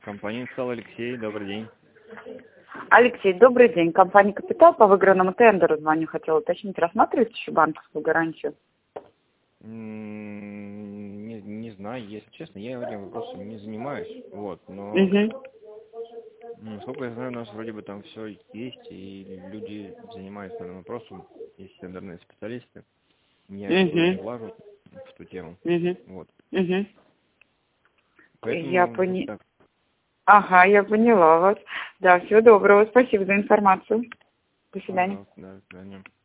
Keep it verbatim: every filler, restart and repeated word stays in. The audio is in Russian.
Компания «Инсталл», Алексей, добрый день. Алексей, добрый день. Компания «Капитал» по выигранному тендеру звоню. Хотела уточнить, рассматриваете еще банковскую гарантию? М, Не, не знаю, если честно, я этим вопросом не занимаюсь. Вот, но Угу. насколько я знаю, у нас вроде бы там все есть, и люди занимаются данным вопросом, есть тендерные специалисты. Я особо не Угу. влажу в ту тему. Угу. Вот. Угу. Я Поэтому вот поняла. так. Ага, я поняла вас. Да, всего доброго. Спасибо за информацию. До свидания. Пожалуйста, да, до свидания.